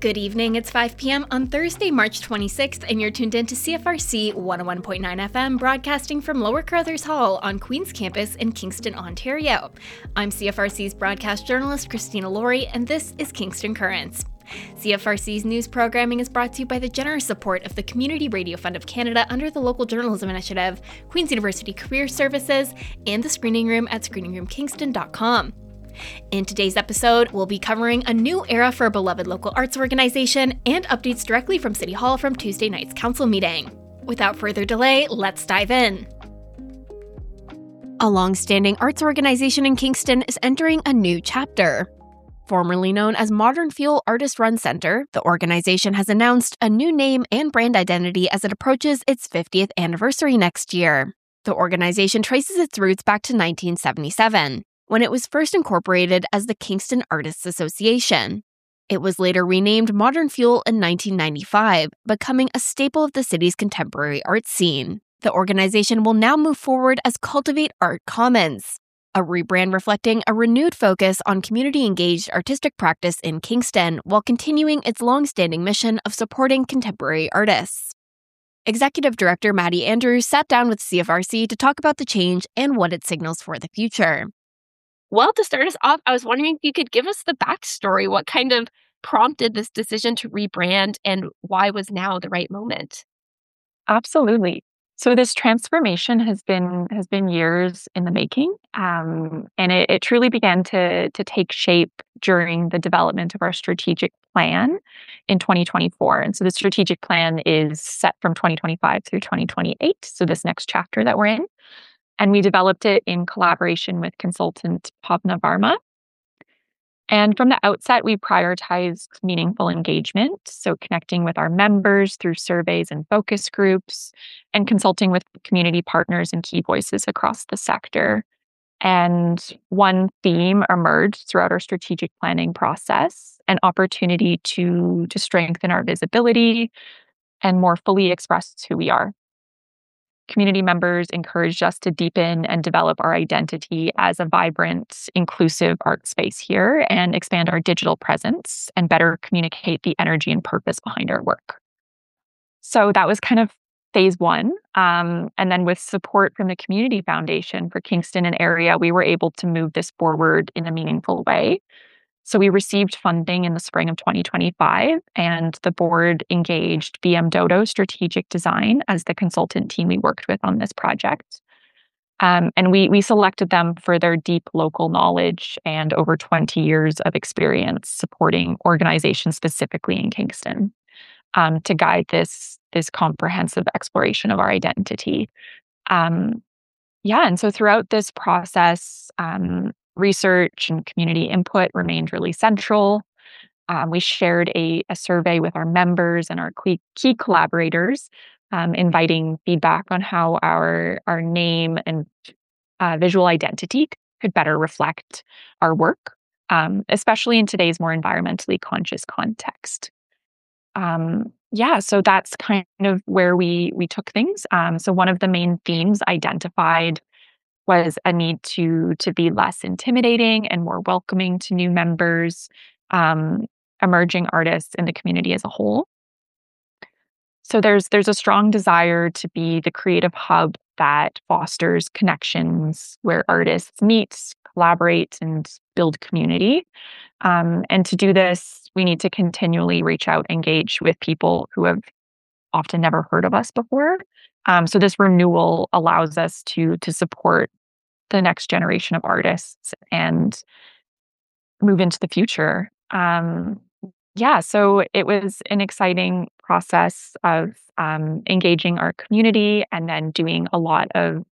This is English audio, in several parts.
Good evening, it's 5 p.m. on Thursday, March 26th, and you're tuned in to CFRC 101.9 FM, broadcasting from Lower Carruthers Hall on Queen's Campus in Kingston, Ontario. I'm CFRC's broadcast journalist, Christina Laurie, and this is Kingston Currents. CFRC's news programming is brought to you by the generous support of the Community Radio Fund of Canada under the Local Journalism Initiative, Queen's University Career Services, and the Screening Room at screeningroomkingston.com. In today's episode, we'll be covering a new era for a beloved local arts organization and updates directly from City Hall from Tuesday night's council meeting. Without further delay, let's dive in. A long-standing arts organization in Kingston is entering a new chapter. Formerly known as Modern Fuel Artist Run Centre, the organization has announced a new name and brand identity as it approaches its 50th anniversary next year. The organization traces its roots back to 1977. When it was first incorporated as the Kingston Artists Association. It was later renamed Modern Fuel in 1995, becoming a staple of the city's contemporary art scene. The organization will now move forward as Cultivate Art Commons, a rebrand reflecting a renewed focus on community-engaged artistic practice in Kingston while continuing its long-standing mission of supporting contemporary artists. Executive Director Maddie Andrews sat down with CFRC to talk about the change and what it signals for the future. Well, to start us off, I was wondering if you could give us the backstory. What kind of prompted this decision to rebrand and why was now the right moment? Absolutely. So this transformation has been years in the making, and it truly began to take shape during the development of our strategic plan in 2024. And so the strategic plan is set from 2025 through 2028, so this next chapter that we're in. And we developed it in collaboration with consultant Pavna Varma. And from the outset, we prioritized meaningful engagement, so connecting with our members through surveys and focus groups, and consulting with community partners and key voices across the sector. And one theme emerged throughout our strategic planning process, an opportunity to strengthen our visibility and more fully express who we are. Community members encouraged us to deepen and develop our identity as a vibrant, inclusive art space here and expand our digital presence and better communicate the energy and purpose behind our work. So that was kind of phase one. And then with support from the Community Foundation for Kingston and area, we were able to move this forward in a meaningful way. So we received funding in the spring of 2025, and the board engaged VM Dodo Strategic Design as the consultant team we worked with on this project. And we selected them for their deep local knowledge and over 20 years of experience supporting organizations specifically in Kingston to guide this comprehensive exploration of our identity. And so throughout this process, research and community input remained really central. We shared a survey with our members and our key collaborators, inviting feedback on how our name and visual identity could better reflect our work, especially in today's more environmentally conscious context. So that's kind of where we took things. So one of the main themes identified was a need to be less intimidating and more welcoming to new members, emerging artists, and the community as a whole. So there's a strong desire to be the creative hub that fosters connections where artists meet, collaborate, and build community. And to do this, we need to continually reach out, engage with people who have often never heard of us before. So this renewal allows us to support the next generation of artists and move into the future. So it was an exciting process of engaging our community and then doing a lot of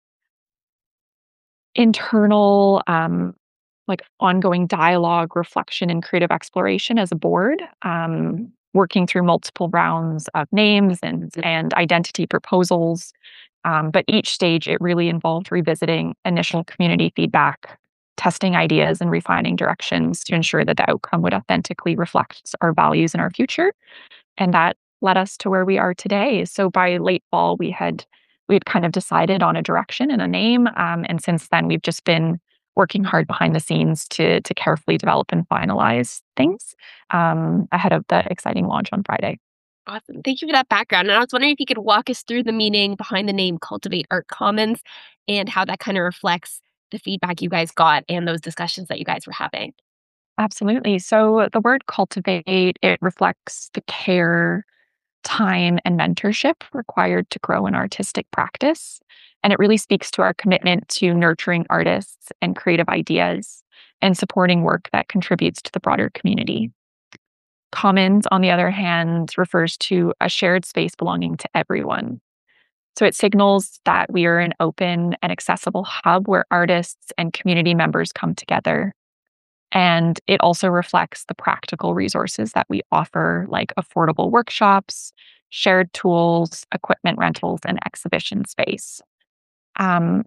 internal, ongoing dialogue, reflection, and creative exploration as a board. Working through multiple rounds of names and identity proposals. But each stage, it really involved revisiting initial community feedback, testing ideas, and refining directions to ensure that the outcome would authentically reflect our values and our future. And that led us to where we are today. So by late fall, we had kind of decided on a direction and a name. And since then, we've just been working hard behind the scenes to carefully develop and finalize things ahead of the exciting launch on Friday. Awesome. Thank you for that background. And I was wondering if you could walk us through the meaning behind the name Cultivate Art Commons and how that kind of reflects the feedback you guys got and those discussions that you guys were having. Absolutely. So the word cultivate, it reflects the care, time, and mentorship required to grow an artistic practice. And it really speaks to our commitment to nurturing artists and creative ideas and supporting work that contributes to the broader community. Commons, on the other hand, refers to a shared space belonging to everyone. So it signals that we are an open and accessible hub where artists and community members come together. And it also reflects the practical resources that we offer, like affordable workshops, shared tools, equipment rentals, and exhibition space. Um,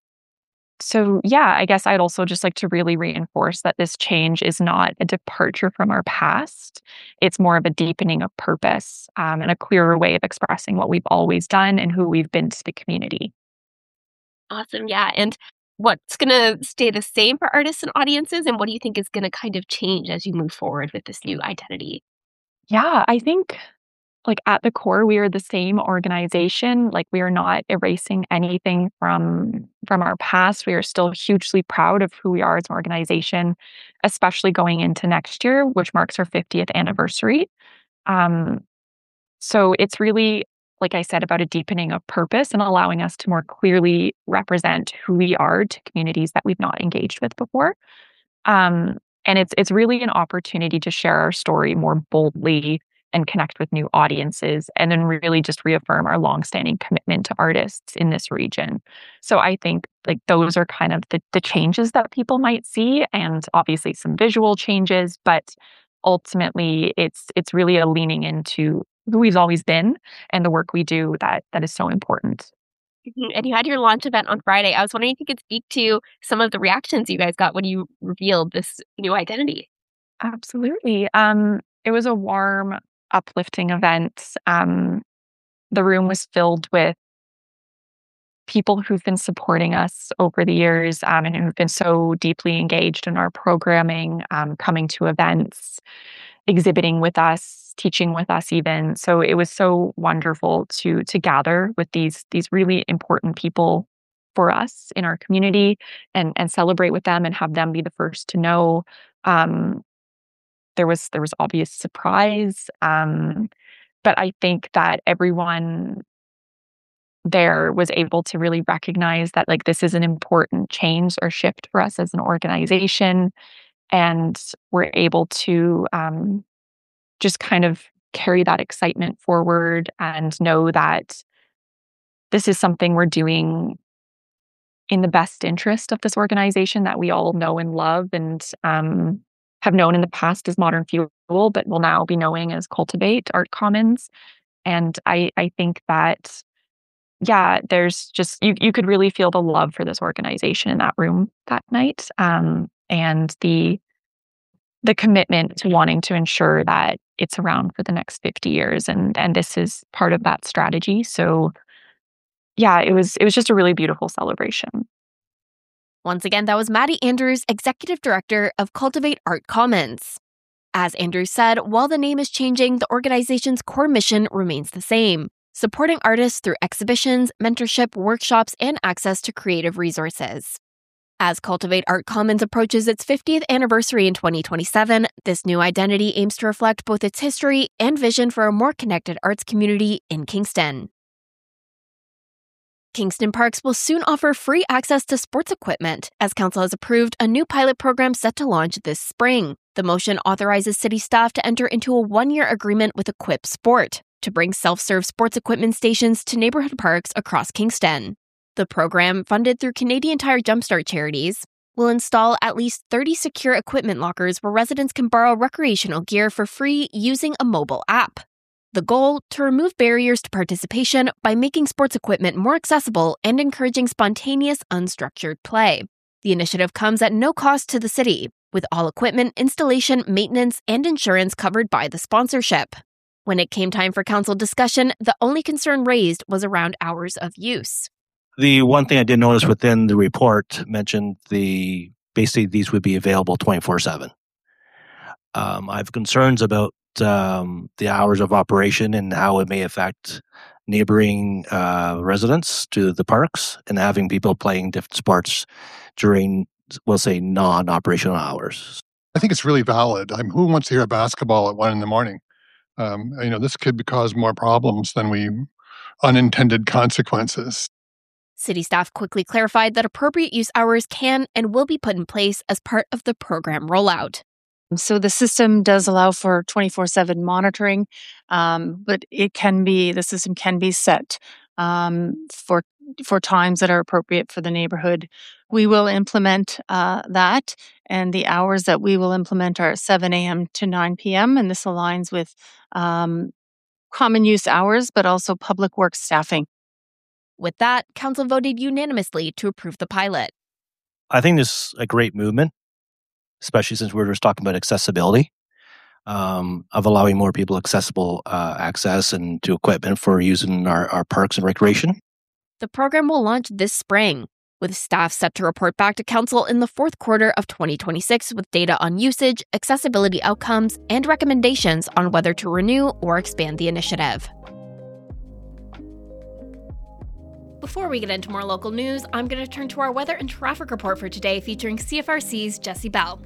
I guess I'd also just like to really reinforce that this change is not a departure from our past. It's more of a deepening of purpose and a clearer way of expressing what we've always done and who we've been to the community. Awesome. Yeah. And what's going to stay the same for artists and audiences? And what do you think is going to kind of change as you move forward with this new identity? Yeah, I think at the core, we are the same organization. Like, we are not erasing anything from our past. We are still hugely proud of who we are as an organization, especially going into next year, which marks our 50th anniversary. Um, so it's really, like I said, about a deepening of purpose and allowing us to more clearly represent who we are to communities that we've not engaged with before. And it's really an opportunity to share our story more boldly and connect with new audiences, and then really just reaffirm our longstanding commitment to artists in this region. So I think those are kind of the changes that people might see, and obviously some visual changes, but ultimately it's really a leaning into who we've always been and the work we do that is so important. And you had your launch event on Friday. I was wondering if you could speak to some of the reactions you guys got when you revealed this new identity. Absolutely. It was a warm, uplifting event. The room was filled with people who've been supporting us over the years and who've been so deeply engaged in our programming, coming to events, exhibiting with us, teaching with us even. So it was so wonderful to gather with these really important people for us in our community and celebrate with them and have them be the first to know. There was obvious surprise, but I think that everyone there was able to really recognize that this is an important change or shift for us as an organization, and we're able to just kind of carry that excitement forward and know that this is something we're doing in the best interest of this organization that we all know and love and have known in the past as Modern Fuel, but will now be knowing as Cultivate Art Commons. And I think that, there's just, you could really feel the love for this organization in that room that night. And the commitment to wanting to ensure that it's around for the next 50 years. And this is part of that strategy. So it was just a really beautiful celebration. Once again, that was Maddie Andrews, Executive Director of Cultivate Art Commons. As Andrews said, while the name is changing, the organization's core mission remains the same: supporting artists through exhibitions, mentorship, workshops, and access to creative resources. As Cultivate Art Commons approaches its 50th anniversary in 2027, this new identity aims to reflect both its history and vision for a more connected arts community in Kingston. Kingston Parks will soon offer free access to sports equipment, as Council has approved a new pilot program set to launch this spring. The motion authorizes city staff to enter into a 1-year agreement with Equip Sport to bring self-serve sports equipment stations to neighborhood parks across Kingston. The program, funded through Canadian Tire Jumpstart charities, will install at least 30 secure equipment lockers where residents can borrow recreational gear for free using a mobile app. The goal, to remove barriers to participation by making sports equipment more accessible and encouraging spontaneous, unstructured play. The initiative comes at no cost to the city, with all equipment, installation, maintenance, and insurance covered by the sponsorship. When it came time for council discussion, the only concern raised was around hours of use. The one thing I did notice within the report mentioned basically these would be available 24/7. I have concerns about the hours of operation and how it may affect neighboring residents to the parks and having people playing different sports during, we'll say, non-operational hours. I think it's really valid. Who wants to hear basketball at 1 a.m? This could cause more problems than unintended consequences. City staff quickly clarified that appropriate use hours can and will be put in place as part of the program rollout. So the system does allow for 24/7 monitoring, but the system can be set for times that are appropriate for the neighborhood. We will implement that, and the hours that we will implement are 7 a.m. to 9 p.m., and this aligns with common use hours, but also public works staffing. With that, council voted unanimously to approve the pilot. I think this is a great movement, especially since we're just talking about accessibility, of allowing more people accessible access and to equipment for using our parks and recreation. The program will launch this spring, with staff set to report back to council in the fourth quarter of 2026 with data on usage, accessibility outcomes, and recommendations on whether to renew or expand the initiative. Before we get into more local news, I'm going to turn to our weather and traffic report for today featuring CFRC's Jesse Bell.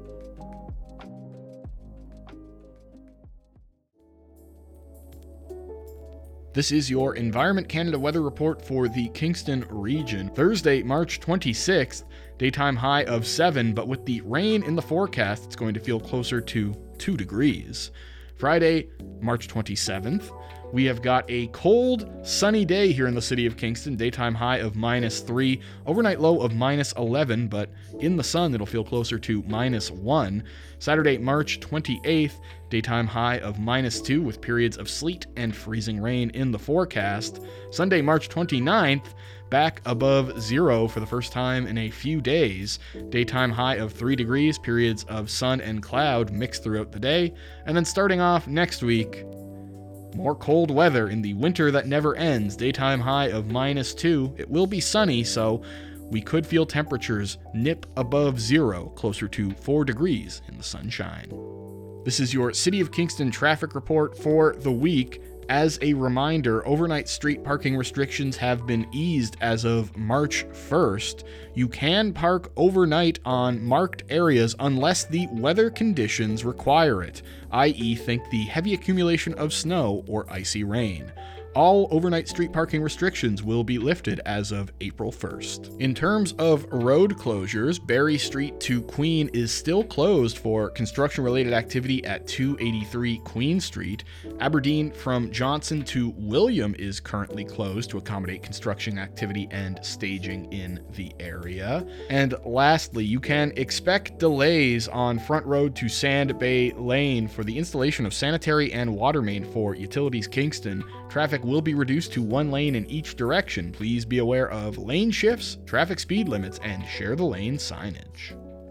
This is your Environment Canada weather report for the Kingston region. Thursday, March 26th, daytime high of 7, but with the rain in the forecast, it's going to feel closer to 2 degrees. Friday, March 27th, we have got a cold, sunny day here in the city of Kingston. Daytime high of -3, overnight low of -11, but in the sun it'll feel closer to -1. Saturday, March 28th, daytime high of -2 with periods of sleet and freezing rain in the forecast. Sunday, March 29th, back above 0 for the first time in a few days. Daytime high of 3 degrees, periods of sun and cloud mixed throughout the day. And then starting off next week, more cold weather in the winter that never ends. Daytime high of -2. It will be sunny, so we could feel temperatures nip above 0, closer to 4 degrees in the sunshine. This is your City of Kingston traffic report for the week. As a reminder, overnight street parking restrictions have been eased as of March 1st. You can park overnight on marked areas unless the weather conditions require it, i.e., think the heavy accumulation of snow or icy rain. All overnight street parking restrictions will be lifted as of April 1st. In terms of road closures, Barrie Street to Queen is still closed for construction-related activity at 283 Queen Street. Aberdeen from Johnson to William is currently closed to accommodate construction activity and staging in the area. And lastly, you can expect delays on Front Road to Sand Bay Lane for the installation of sanitary and water main for Utilities Kingston. Traffic will be reduced to 1 lane in each direction. Please be aware of lane shifts, traffic speed limits, and share the lane signage.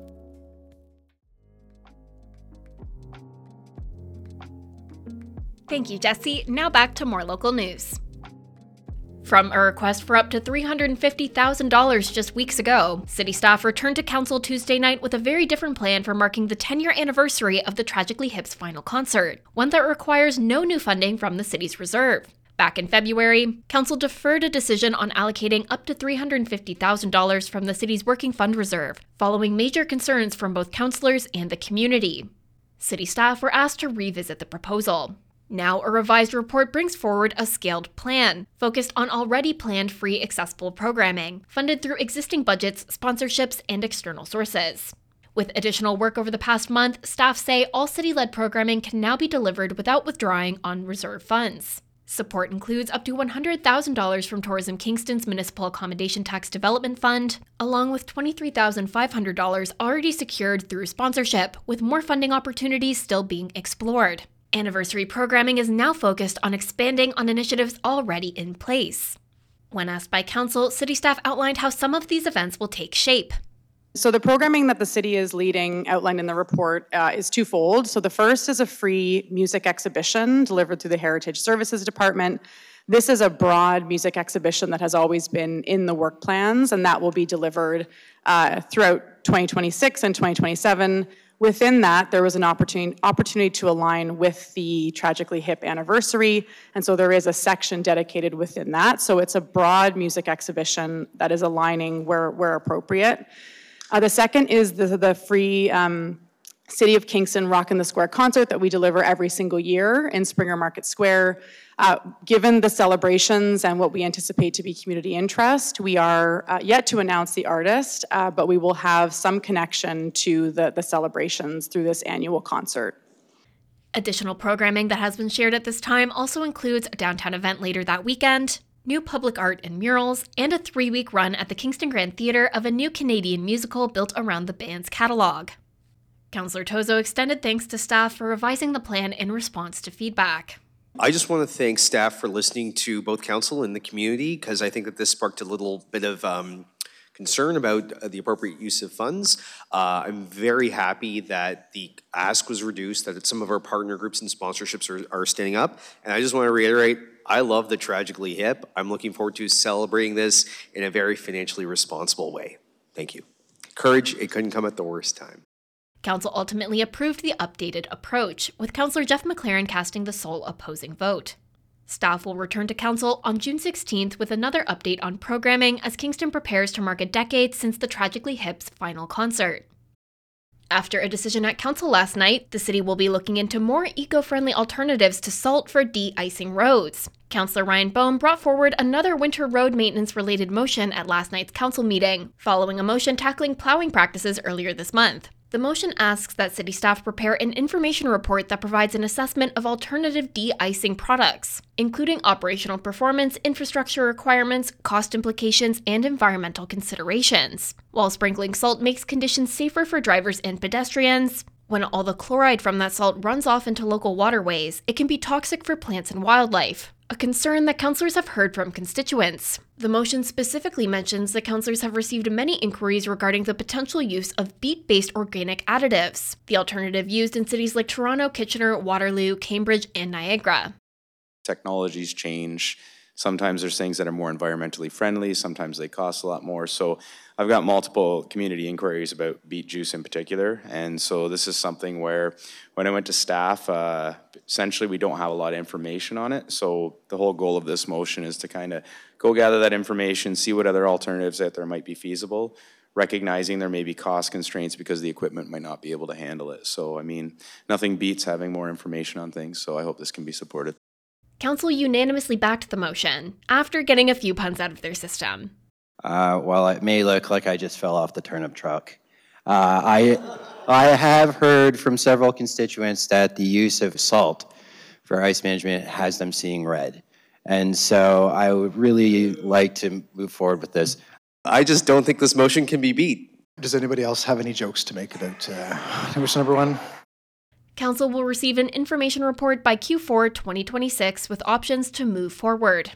Thank you, Jesse. Now back to more local news. From a request for up to $350,000 just weeks ago, city staff returned to council Tuesday night with a very different plan for marking the 10-year anniversary of the Tragically Hip's final concert, one that requires no new funding from the city's reserve. Back in February, council deferred a decision on allocating up to $350,000 from the city's working fund reserve, following major concerns from both councillors and the community. City staff were asked to revisit the proposal. Now, a revised report brings forward a scaled plan, focused on already planned free accessible programming, funded through existing budgets, sponsorships, and external sources. With additional work over the past month, staff say all city-led programming can now be delivered without withdrawing on reserve funds. Support includes up to $100,000 from Tourism Kingston's Municipal Accommodation Tax Development Fund, along with $23,500 already secured through sponsorship, with more funding opportunities still being explored. Anniversary programming is now focused on expanding on initiatives already in place. When asked by council, city staff outlined how some of these events will take shape. So the programming that the city is leading, outlined in the report, is twofold. So the first is a free music exhibition delivered through the Heritage Services Department. This is a broad music exhibition that has always been in the work plans, and that will be delivered throughout 2026 and 2027. Within that, there was an opportunity to align with the Tragically Hip anniversary, and so there is a section dedicated within that. So it's a broad music exhibition that is aligning where appropriate. The second is the free City of Kingston Rock in the Square concert that we deliver every single year in Springer Market Square. Given the celebrations and what we anticipate to be community interest, we are yet to announce the artist, but we will have some connection to the celebrations through this annual concert. Additional programming that has been shared at this time also includes a downtown event later that weekend, new public art and murals, and a 3-week run at the Kingston Grand Theatre of a new Canadian musical built around the band's catalogue. Councillor Tozo extended thanks to staff for revising the plan in response to feedback. I just want to thank staff for listening to both council and the community, because I think that this sparked a little bit of concern about the appropriate use of funds. I'm very happy that the ask was reduced, that some of our partner groups and sponsorships are standing up. And I just want to reiterate, I love the Tragically Hip. I'm looking forward to celebrating this in a very financially responsible way. Thank you. Courage, it couldn't come at the worst time. Council ultimately approved the updated approach, with Councillor Jeff McLaren casting the sole opposing vote. Staff will return to Council on June 16th with another update on programming as Kingston prepares to mark a decade since the Tragically Hip's final concert. After a decision at Council last night, the city will be looking into more eco-friendly alternatives to salt for de-icing roads. Councillor Ryan Bohm brought forward another winter road maintenance-related motion at last night's Council meeting, following a motion tackling plowing practices earlier this month. The motion asks that city staff prepare an information report that provides an assessment of alternative de-icing products, including operational performance, infrastructure requirements, cost implications, and environmental considerations. While sprinkling salt makes conditions safer for drivers and pedestrians, when all the chloride from that salt runs off into local waterways, it can be toxic for plants and wildlife, a concern that councillors have heard from constituents. The motion specifically mentions that councillors have received many inquiries regarding the potential use of beet-based organic additives, the alternative used in cities like Toronto, Kitchener, Waterloo, Cambridge, and Niagara. Technologies change. Sometimes there's things that are more environmentally friendly, sometimes they cost a lot more. So I've got multiple community inquiries about beet juice in particular, and so this is something where when I went to staff, essentially we don't have a lot of information on it. So the whole goal of this motion is to kind of go gather that information, see what other alternatives that there might be feasible, recognizing there may be cost constraints because the equipment might not be able to handle it. So I mean, nothing beats having more information on things, so I hope this can be supported. Council unanimously backed the motion, after getting a few puns out of their system. While it may look like I just fell off the turnip truck, I have heard from several constituents that the use of salt for ice management has them seeing red. And so I would really like to move forward with this. I just don't think this motion can be beat. Does anybody else have any jokes to make about motion number one? Council will receive an information report by Q4 2026 with options to move forward.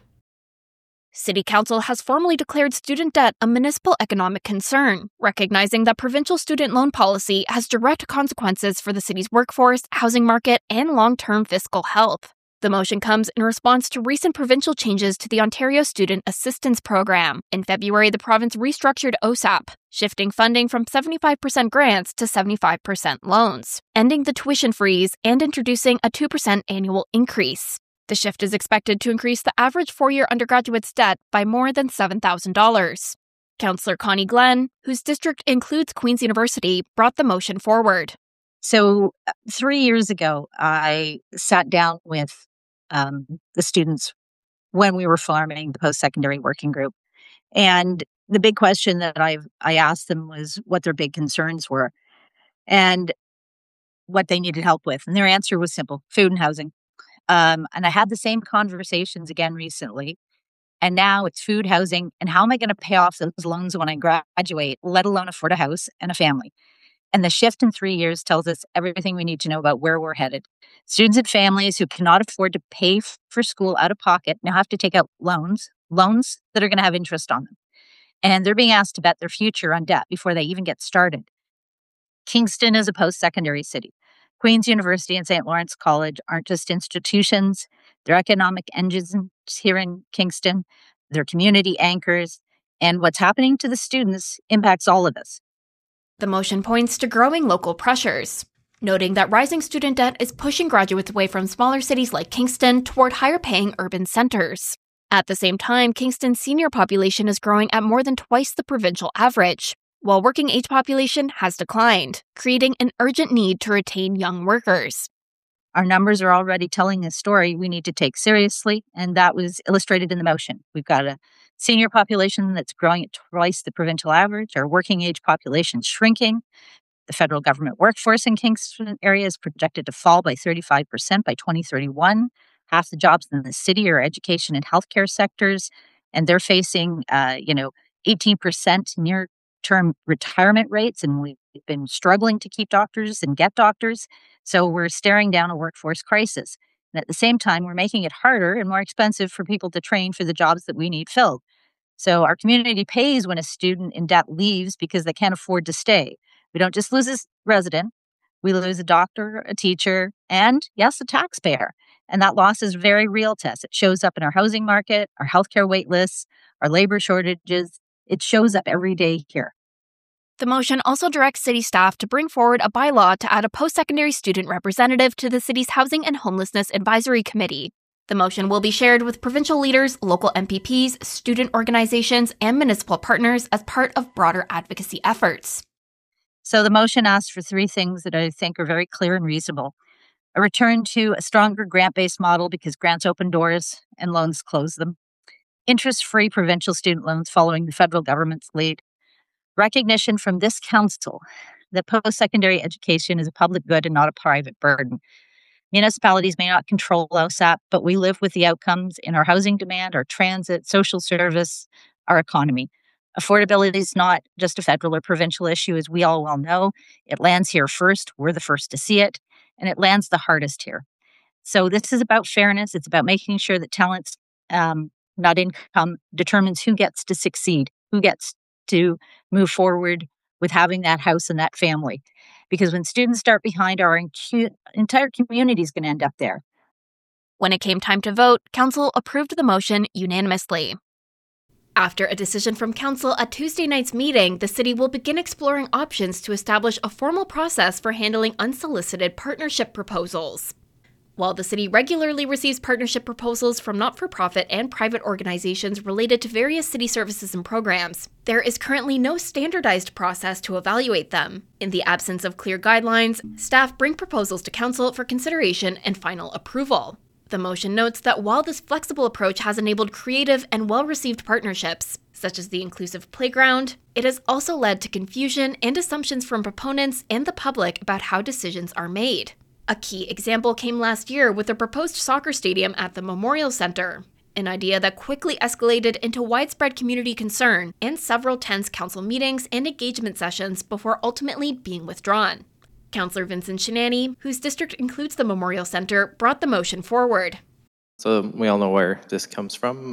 City Council has formally declared student debt a municipal economic concern, recognizing that provincial student loan policy has direct consequences for the city's workforce, housing market, and long-term fiscal health. The motion comes in response to recent provincial changes to the Ontario Student Assistance Program. In February, the province restructured OSAP, shifting funding from 75% grants to 75% loans, ending the tuition freeze and introducing a 2% annual increase. The shift is expected to increase the average four-year undergraduate's debt by more than $7,000. Councillor Connie Glenn, whose district includes Queen's University, brought the motion forward. So 3 years ago, I sat down with the students when we were forming the post-secondary working group. And the big question that I asked them was what their big concerns were and what they needed help with. And their answer was simple: food and housing. And I had the same conversations again recently. And now it's food, housing, and how am I going to pay off those loans when I graduate, let alone afford a house and a family? And the shift in 3 years tells us everything we need to know about where we're headed. Students and families who cannot afford to pay for school out of pocket now have to take out loans that are going to have interest on them. And they're being asked to bet their future on debt before they even get started. Kingston is a post-secondary city. Queen's University and St. Lawrence College aren't just institutions, They're economic engines here in Kingston. They're community anchors. And what's happening to the students impacts all of us. The motion points to growing local pressures, noting that rising student debt is pushing graduates away from smaller cities like Kingston toward higher-paying urban centers. At the same time, Kingston's senior population is growing at more than twice the provincial average, while working-age population has declined, creating an urgent need to retain young workers. Our numbers are already telling a story we need to take seriously, and that was illustrated in the motion. We've got a senior population that's growing at twice the provincial average. Our working-age population is shrinking. The federal government workforce in Kingston area is projected to fall by 35% by 2031. Half the jobs in the city are education and healthcare sectors, and they're facing, 18% near-term retirement rates, and we've been struggling to keep doctors and get doctors. So we're staring down a workforce crisis. And at the same time, we're making it harder and more expensive for people to train for the jobs that we need filled. So our community pays when a student in debt leaves because they can't afford to stay. We don't just lose a resident, we lose a doctor, a teacher, and yes, a taxpayer. And that loss is very real to us. It shows up in our housing market, our healthcare wait lists, our labor shortages. It shows up every day here. The motion also directs city staff to bring forward a bylaw to add a post-secondary student representative to the city's Housing and Homelessness Advisory Committee. The motion will be shared with provincial leaders, local MPPs, student organizations, and municipal partners as part of broader advocacy efforts. So the motion asks for three things that I think are very clear and reasonable. A return to a stronger grant-based model because grants open doors and loans close them. Interest-free provincial student loans following the federal government's lead. Recognition from this council that post-secondary education is a public good and not a private burden. Municipalities may not control LOSAP, but we live with the outcomes in our housing demand, our transit, social service, our economy. Affordability is not just a federal or provincial issue, as we all well know. It lands here first. We're the first to see it, and it lands the hardest here. So this is about fairness. It's about making sure that talent, not income, determines who gets to succeed, who gets to move forward with having that house and that family. Because when students start behind, our entire community is going to end up there. When it came time to vote, Council approved the motion unanimously. After a decision from Council at Tuesday night's meeting, the city will begin exploring options to establish a formal process for handling unsolicited partnership proposals. While the city regularly receives partnership proposals from not-for-profit and private organizations related to various city services and programs, there is currently no standardized process to evaluate them. In the absence of clear guidelines, staff bring proposals to Council for consideration and final approval. The motion notes that while this flexible approach has enabled creative and well-received partnerships, such as the Inclusive Playground, it has also led to confusion and assumptions from proponents and the public about how decisions are made. A key example came last year with the proposed soccer stadium at the Memorial Centre, an idea that quickly escalated into widespread community concern and several tense council meetings and engagement sessions before ultimately being withdrawn. Councillor Vincent Shinani, whose district includes the Memorial Centre, brought the motion forward. So we all know where this comes from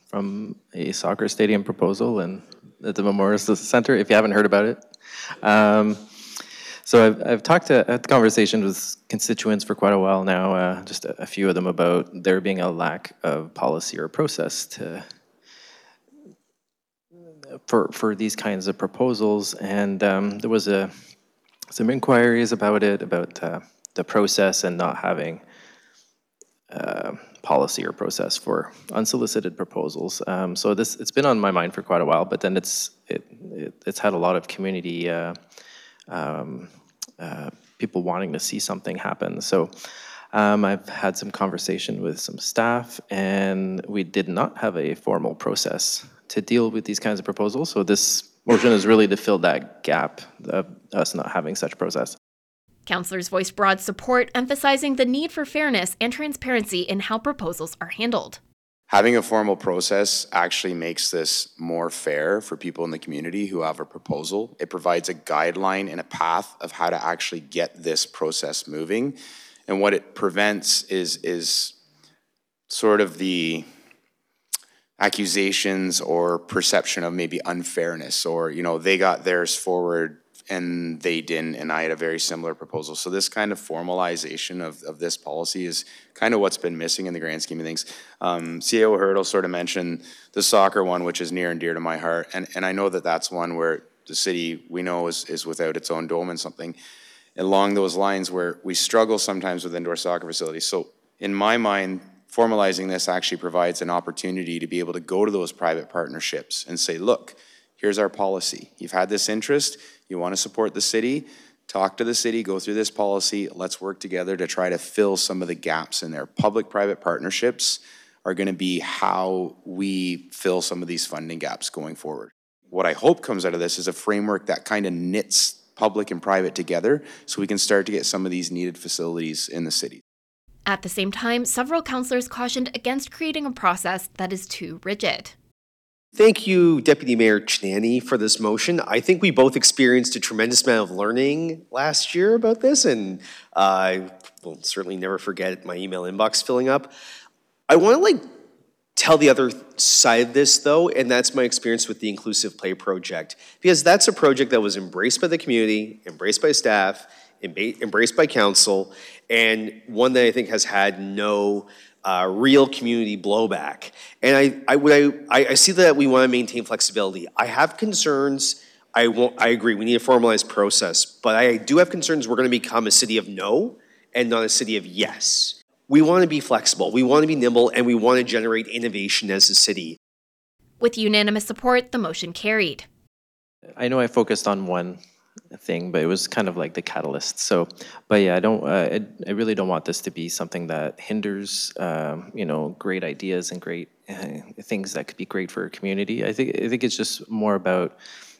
a soccer stadium proposal and at the Memorial Centre, if you haven't heard about it. So I've had conversations with constituents for quite a while now, just a few of them, about there being a lack of policy or process for these kinds of proposals, and there was some inquiries about it, about the process and not having policy or process for unsolicited proposals. So it's been on my mind for quite a while, but then it's had a lot of community people wanting to see something happen. So I've had some conversation with some staff, and we did not have a formal process to deal with these kinds of proposals. So this motion is really to fill that gap of us not having such a process. Councillors voiced broad support, emphasizing the need for fairness and transparency in how proposals are handled. Having a formal process actually makes this more fair for people in the community who have a proposal. It provides a guideline and a path of how to actually get this process moving. And what it prevents is sort of the accusations or perception of maybe unfairness, or, they got theirs forward and they didn't, and I had a very similar proposal. So this kind of formalization of this policy is kind of what's been missing in the grand scheme of things. CAO Hurdle sort of mentioned the soccer one, which is near and dear to my heart, and I know that that's one where the city, we know, is without its own dome and something along those lines, where we struggle sometimes with indoor soccer facilities. So in my mind, formalizing this actually provides an opportunity to be able to go to those private partnerships and say, look, here's our policy. You've had this interest, you want to support the city, talk to the city, go through this policy, let's work together to try to fill some of the gaps in there. Public-private partnerships are going to be how we fill some of these funding gaps going forward. What I hope comes out of this is a framework that kind of knits public and private together so we can start to get some of these needed facilities in the city. At the same time, several councillors cautioned against creating a process that is too rigid. Thank you, Deputy Mayor Chinani, for this motion. I think we both experienced a tremendous amount of learning last year about this, and I will certainly never forget my email inbox filling up. I want to tell the other side of this, though, and that's my experience with the Inclusive Play project, because that's a project that was embraced by the community, embraced by staff, embraced by council, and one that I think has had no real community blowback. And I see that we want to maintain flexibility. I have concerns. I agree, we need a formalized process, but I do have concerns we're going to become a city of no and not a city of yes. We want to be flexible, we want to be nimble, and we want to generate innovation as a city. With unanimous support, the motion carried. I know I focused on one thing, but it was kind of like the catalyst. So, but yeah, I really don't want this to be something that hinders, great ideas and great things that could be great for a community. I think it's just more about,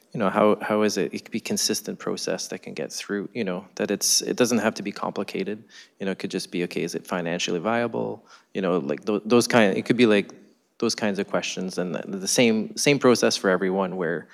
how is it could be consistent process that can get through, that it doesn't have to be complicated. It could just be, okay, is it financially viable? Those kind, it could be like those kinds of questions, and the same process for everyone, where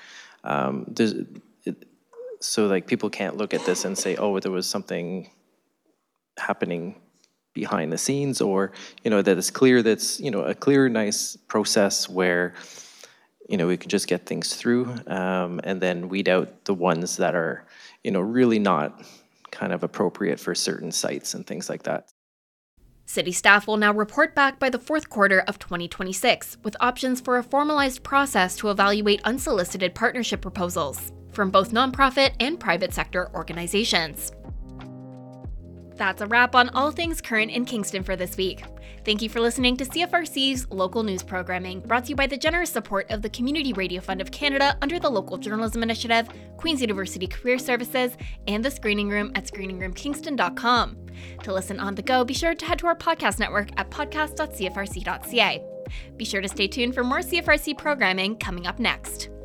so like people can't look at this and say, oh, there was something happening behind the scenes, or that it's clear that's a clear, nice process where we could just get things through, and then weed out the ones that are really not kind of appropriate for certain sites and things like that. City staff will now report back by the fourth quarter of 2026 with options for a formalized process to evaluate unsolicited partnership proposals from both nonprofit and private sector organizations. That's a wrap on all things current in Kingston for this week. Thank you for listening to CFRC's local news programming, brought to you by the generous support of the Community Radio Fund of Canada under the Local Journalism Initiative, Queen's University Career Services, and the Screening Room at screeningroomkingston.com. To listen on the go, be sure to head to our podcast network at podcast.cfrc.ca. Be sure to stay tuned for more CFRC programming coming up next.